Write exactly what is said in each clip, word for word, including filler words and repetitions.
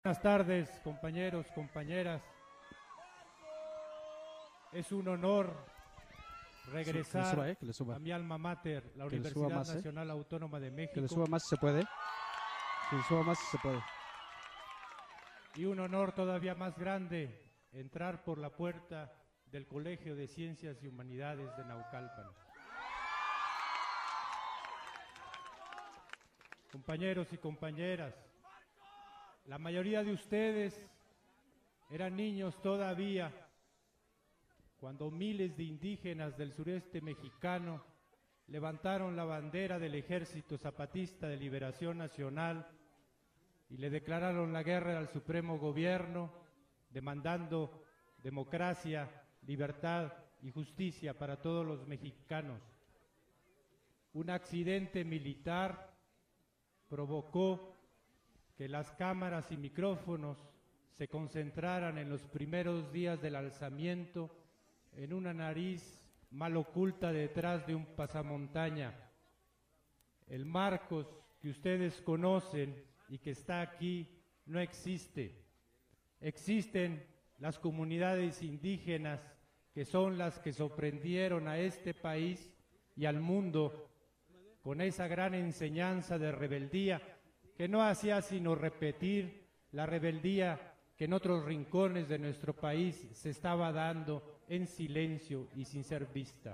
Buenas tardes, compañeros, compañeras. Es un honor regresar que le suba, eh, que le suba. a mi alma mater, la Que le Universidad suba más, Nacional eh. Autónoma de México. Que le suba más si se puede. Que le suba más si se puede. Y un honor todavía más grande, entrar por la puerta del Colegio de Ciencias y Humanidades de Naucalpan. Compañeros y compañeras, la mayoría de ustedes eran niños todavía cuando miles de indígenas del sureste mexicano levantaron la bandera del Ejército Zapatista de Liberación Nacional y le declararon la guerra al Supremo Gobierno, demandando democracia, libertad y justicia para todos los mexicanos. Un accidente militar provocó que las cámaras y micrófonos se concentraran en los primeros días del alzamiento en una nariz mal oculta detrás de un pasamontaña. El Marcos que ustedes conocen y que está aquí no existe. Existen las comunidades indígenas que son las que sorprendieron a este país y al mundo con esa gran enseñanza de rebeldía que no hacía sino repetir la rebeldía que en otros rincones de nuestro país se estaba dando en silencio y sin ser vista.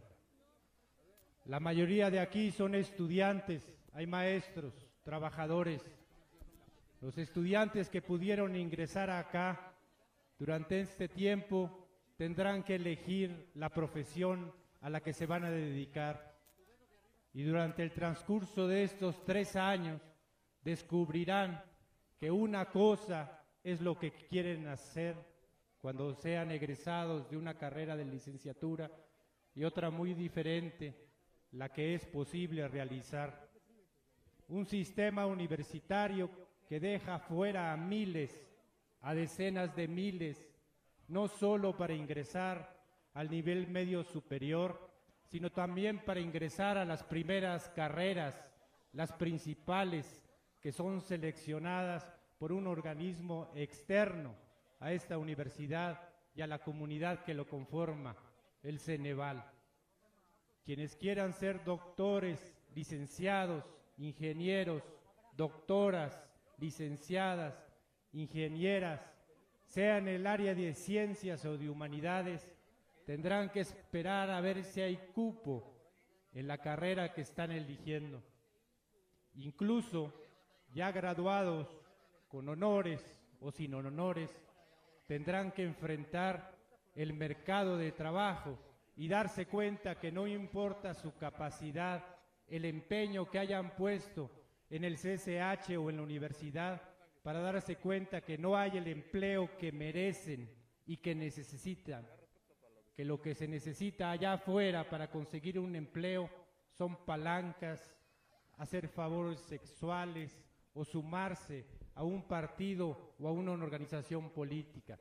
La mayoría de aquí son estudiantes, hay maestros, trabajadores. Los estudiantes que pudieron ingresar acá durante este tiempo tendrán que elegir la profesión a la que se van a dedicar. Y durante el transcurso de estos tres años descubrirán que una cosa es lo que quieren hacer cuando sean egresados de una carrera de licenciatura y otra muy diferente, la que es posible realizar. Un sistema universitario que deja fuera a miles, a decenas de miles, no solo para ingresar al nivel medio superior, sino también para ingresar a las primeras carreras, las principales, que son seleccionadas por un organismo externo a esta universidad y a la comunidad que lo conforma, el Ceneval. Quienes quieran ser doctores, licenciados, ingenieros, doctoras, licenciadas, ingenieras, sea en el área de ciencias o de humanidades, tendrán que esperar a ver si hay cupo en la carrera que están eligiendo. Incluso ya graduados con honores o sin honores, tendrán que enfrentar el mercado de trabajo y darse cuenta que no importa su capacidad, el empeño que hayan puesto en el C C H o en la universidad, para darse cuenta que no hay el empleo que merecen y que necesitan, que lo que se necesita allá afuera para conseguir un empleo son palancas, hacer favores sexuales o sumarse a un partido o a una organización política.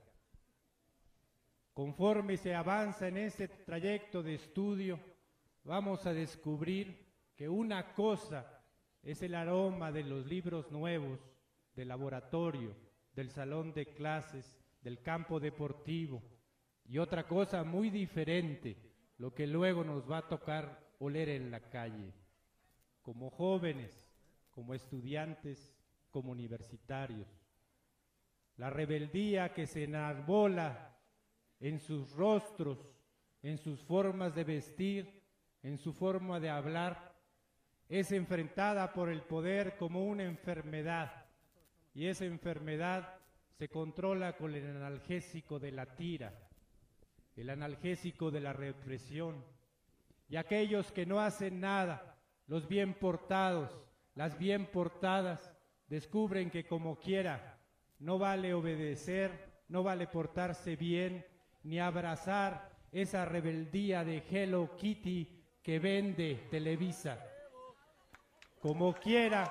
Conforme se avanza en ese trayecto de estudio, vamos a descubrir que una cosa es el aroma de los libros nuevos, del laboratorio, del salón de clases, del campo deportivo, y otra cosa muy diferente, lo que luego nos va a tocar oler en la calle, como jóvenes, como estudiantes, como universitarios. La rebeldía que se enarbola en sus rostros, en sus formas de vestir, en su forma de hablar, es enfrentada por el poder como una enfermedad, y esa enfermedad se controla con el analgésico de la tira, el analgésico de la represión. Y aquellos que no hacen nada, los bien portados, las bien portadas, descubren que como quiera, no vale obedecer, no vale portarse bien, ni abrazar esa rebeldía de Hello Kitty que vende Televisa. Como quiera,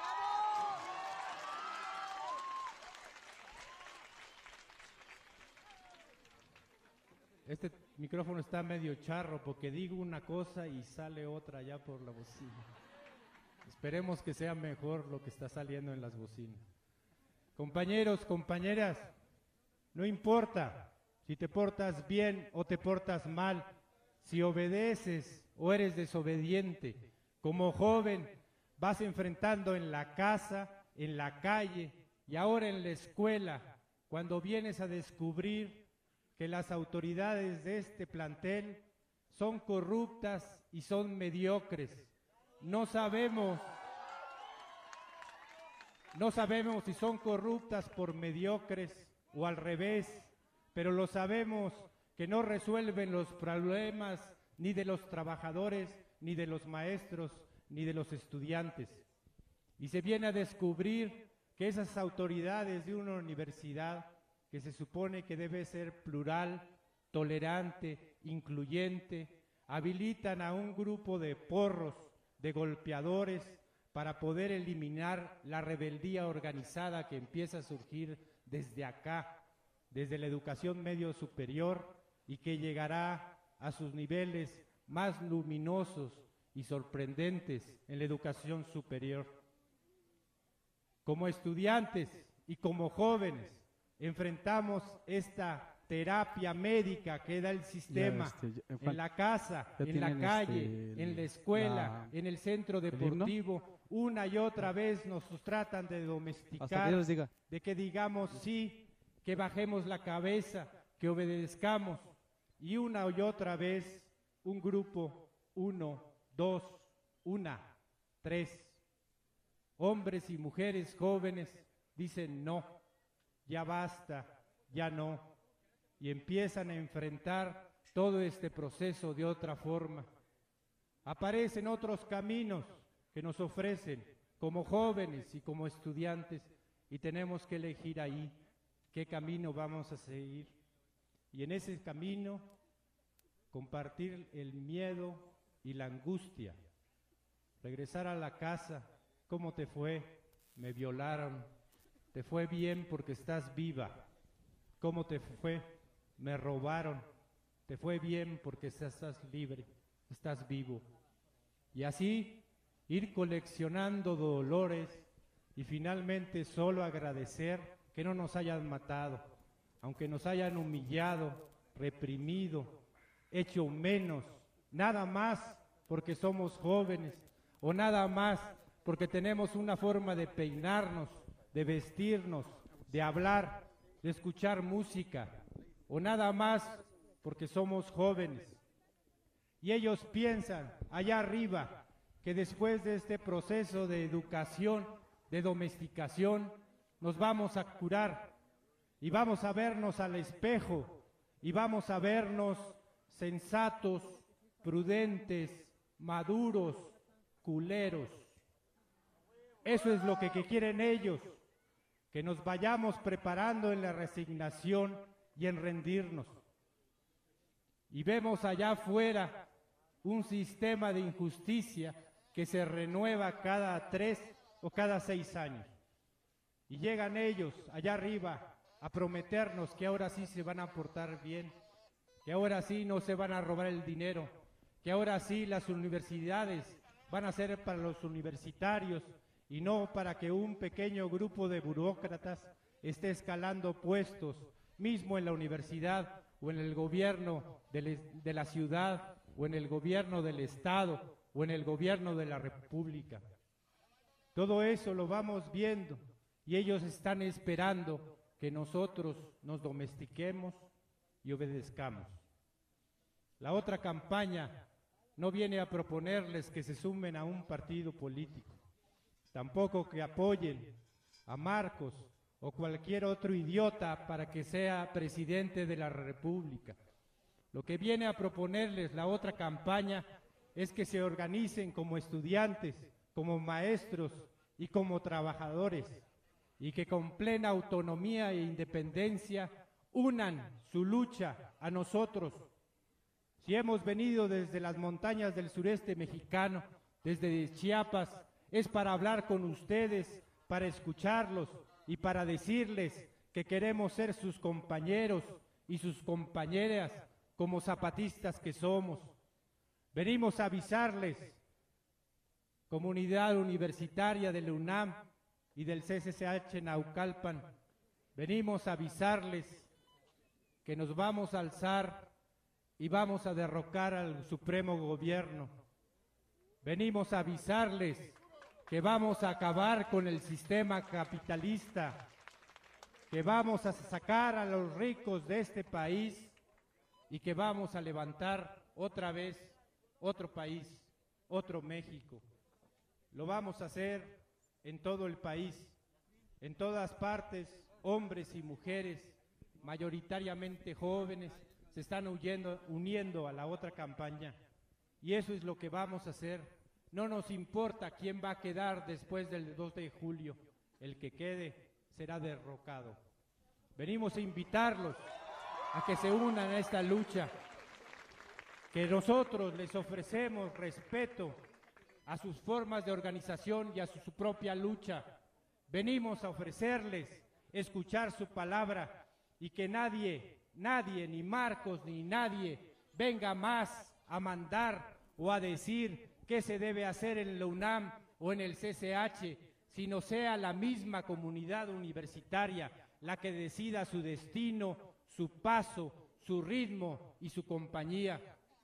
este micrófono está medio charro porque digo una cosa y sale otra ya por la bocina. Esperemos que sea mejor lo que está saliendo en las bocinas. Compañeros, compañeras, no importa si te portas bien o te portas mal, si obedeces o eres desobediente, como joven vas enfrentando en la casa, en la calle y ahora en la escuela, cuando vienes a descubrir que las autoridades de este plantel son corruptas y son mediocres. No sabemos, no sabemos si son corruptas por mediocres o al revés, pero lo sabemos que no resuelven los problemas ni de los trabajadores, ni de los maestros, ni de los estudiantes. Y se viene a descubrir que esas autoridades de una universidad que se supone que debe ser plural, tolerante, incluyente, habilitan a un grupo de porros, de golpeadores, para poder eliminar la rebeldía organizada que empieza a surgir desde acá, desde la educación medio superior y que llegará a sus niveles más luminosos y sorprendentes en la educación superior. Como estudiantes y como jóvenes enfrentamos esta terapia médica que da el sistema Ya, este, ya, en la casa, ya en la tienen, calle, este, el- en la escuela, la- en el centro himno. deportivo. Una y otra vez nos tratan de Hasta que domesticar, yo les diga. de que digamos sí, que bajemos la cabeza, que obedezcamos. Y una y otra vez un grupo, uno, dos, una, tres, hombres y mujeres jóvenes dicen no, ya basta, ya no, y empiezan a enfrentar todo este proceso de otra forma. Aparecen otros caminos que nos ofrecen como jóvenes y como estudiantes y tenemos que elegir ahí qué camino vamos a seguir. Y en ese camino compartir el miedo y la angustia. Regresar a la casa, ¿cómo te fue? Me violaron. ¿Te fue bien porque estás viva? ¿Cómo te fue? Me robaron. ¿Te fue bien porque estás libre? Estás vivo. Y así ir coleccionando dolores y finalmente solo agradecer que no nos hayan matado, aunque nos hayan humillado, reprimido, hecho menos, nada más porque somos jóvenes o nada más porque tenemos una forma de peinarnos, de vestirnos, de hablar, de escuchar música, o nada más porque somos jóvenes. Y ellos piensan allá arriba que después de este proceso de educación, de domesticación, nos vamos a curar y vamos a vernos al espejo y vamos a vernos sensatos, prudentes, maduros, culeros. Eso es lo que, que quieren ellos, que nos vayamos preparando en la resignación y en rendirnos. Y vemos allá afuera un sistema de injusticia que se renueva cada tres o cada seis años. Y llegan ellos allá arriba a prometernos que ahora sí se van a portar bien, que ahora sí no se van a robar el dinero, que ahora sí las universidades van a ser para los universitarios y no para que un pequeño grupo de burócratas esté escalando puestos, mismo en la universidad o en el gobierno de, de la ciudad o en el gobierno del estado o en el gobierno de la república. Todo eso lo vamos viendo y ellos están esperando que nosotros nos domestiquemos y obedezcamos. La otra campaña no viene a proponerles que se sumen a un partido político, tampoco que apoyen a Marcos o cualquier otro idiota para que sea presidente de la República. Lo que viene a proponerles la otra campaña es que se organicen como estudiantes, como maestros y como trabajadores, y que con plena autonomía e independencia unan su lucha a nosotros. Si hemos venido desde las montañas del sureste mexicano, desde Chiapas, es para hablar con ustedes, para escucharlos y para decirles que queremos ser sus compañeros y sus compañeras como zapatistas que somos. Venimos a avisarles, comunidad universitaria de la UNAM, y del C C C H Naucalpan, venimos a avisarles que nos vamos a alzar y vamos a derrocar al Supremo Gobierno. Venimos a avisarles que vamos a acabar con el sistema capitalista, que vamos a sacar a los ricos de este país y que vamos a levantar otra vez otro país, otro México. Lo vamos a hacer en todo el país, en todas partes, hombres y mujeres, mayoritariamente jóvenes, se están huyendo, uniendo a la otra campaña. Y eso es lo que vamos a hacer. No nos importa quién va a quedar después del dos de julio. El que quede será derrocado. Venimos a invitarlos a que se unan a esta lucha, que nosotros les ofrecemos respeto a sus formas de organización y a su, su propia lucha. Venimos a ofrecerles escuchar su palabra y que nadie, nadie, ni Marcos ni nadie venga más a mandar o a decir qué se debe hacer en la UNAM o en el C C H, sino sea la misma comunidad universitaria la que decida su destino, su paso, su ritmo y su compañía.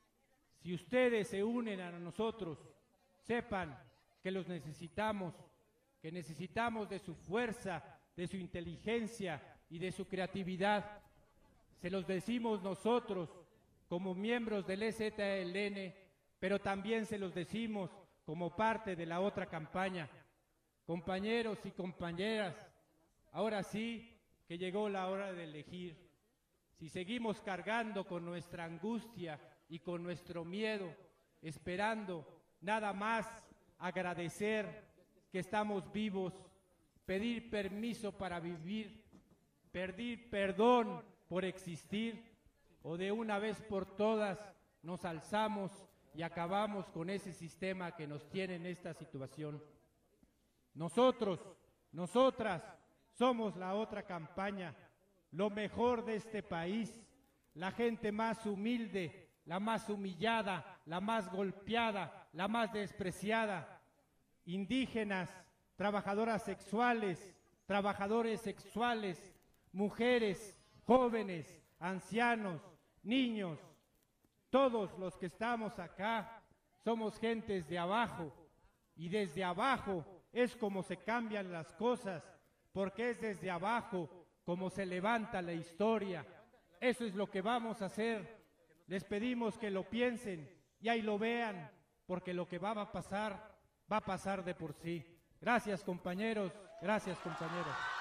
Si ustedes se unen a nosotros, sepan que los necesitamos, que necesitamos de su fuerza, de su inteligencia y de su creatividad. Se los decimos nosotros como miembros del E Z L N, pero también se los decimos como parte de la otra campaña. Compañeros y compañeras, ahora sí que llegó la hora de elegir. Si seguimos cargando con nuestra angustia y con nuestro miedo, esperando nada más agradecer que estamos vivos, pedir permiso para vivir, pedir perdón por existir, o de una vez por todas nos alzamos y acabamos con ese sistema que nos tiene en esta situación. Nosotros, nosotras, somos la otra campaña, lo mejor de este país, la gente más humilde, la más humillada, la más golpeada, la más despreciada, indígenas, trabajadoras sexuales, trabajadores sexuales, mujeres, jóvenes, ancianos, niños, todos los que estamos acá somos gentes de abajo, y desde abajo es como se cambian las cosas, porque es desde abajo como se levanta la historia. Eso es lo que vamos a hacer. Les pedimos que lo piensen y ahí lo vean, porque lo que va a pasar, va a pasar de por sí. Gracias, compañeros. Gracias, compañeros.